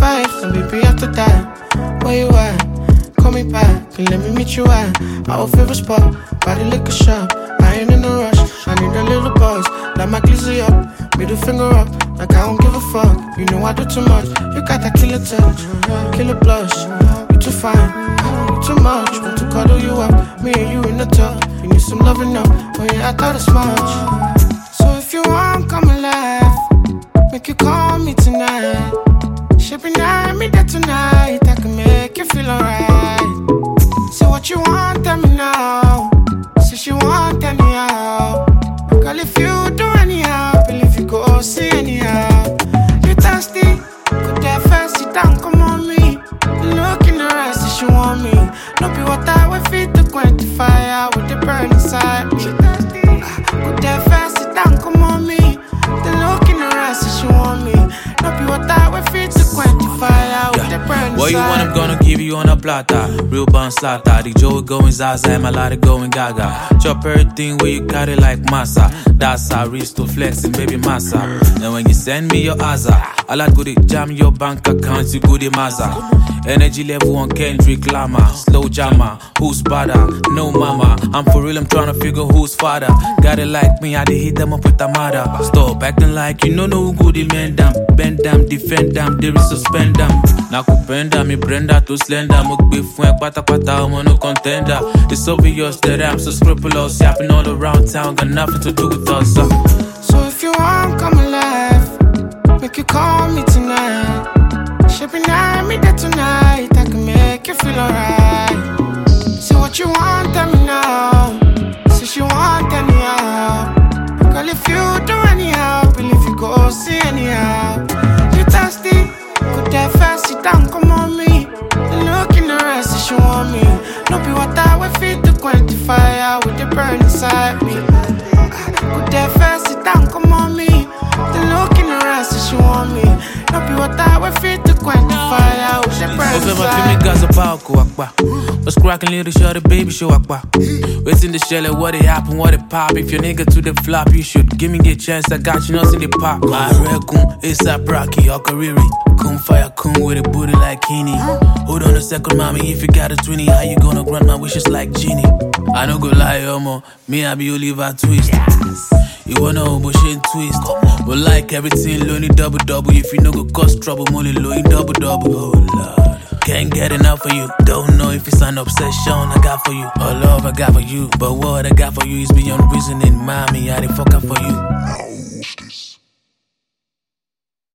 fight, and baby after that, where you at? Call me back, and let me meet you at our favorite spot, by the liquor shop. I ain't in a rush, I need a little buzz, like my glizzy up, middle finger up, like I don't give a fuck. You know I do too much, you got that killer touch, killer blush. You too fine, you too much, want to cuddle you up, me and you in the tub. You need some loving up, oh yeah, I thought it's much. So if you want, come alive, make you call me tonight. Shipping at me there tonight, I can make you feel alright. Say what you want, tell me now. Say she want anyhow. Girl, if you do anyhow, believe you go see anyhow. You thirsty? Could that fast sit down, come on me. Look in her eyes, say she want me. No be what I would feed to quench fire with the burn inside me. She thirsty? Could that fast sit down, come on me. The look in her eyes, say she want me. No be what I would feed to quench fire with the burn inside me. What you want, I'm gonna give you on a plata. Real bun slaughter. The Joe going Zaza, I'm a lot of going Gaga. Chop everything where you got it like massa. That's how reach to flexing, baby massa. And when you send me your Aza, I like good jam your bank account, you good Maza. Energy level on Kendrick Lamar. Slow jammer, who's better? No mama. I'm for real, I'm tryna figure who's father. Got it like me, I did hit them up with a mother. Stop acting like you know no good, man them. Bend them, defend them, they will suspend them. Now kupenda, me Brenda to slender. Mukbi fuen, pata pata, I'm no contender. It's obvious that I'm so scrupulous. Yapping all around town, got nothing to do with us. So if you want, come alive, make you call me tonight. Shipping at me there tonight, I can make you feel alright. Say what you want, tell me now. Say she want anyhow. Girl, if you do anyhow, believe you go see anyhow. You thirsty? Could that fast sit down, come on me. The look in her eyes, say she want me. No be what I would feed to quench fire with the burn inside me. Could that fast sit down, come on me. The look in her eyes, say she want me. No be what I would feed to quench fire with the burn inside me. What's cracking, little shorty, baby, show akwa. Waiting the shell, what it happen, what it pop. If your nigga to the flop, you should give me a chance. I got you, nothing the pop. My recon, ASAP Rocky, Okariri. Kun fire, kun with a booty like Kini. Hold on a second, mommy, if you got a 20, how you gonna grant my wishes like Genie? I no go lie, Omo, me I be Oliver Twist. Yes. You wanna bullshit twist. But like everything, lonely double. If you no go cause trouble, money low, double. Oh Lord. Can't get enough of you. Don't know if it's an obsession I got for you or love I got for you. But what I got for you is beyond reasoning, mommy. I didn't fuck up for you.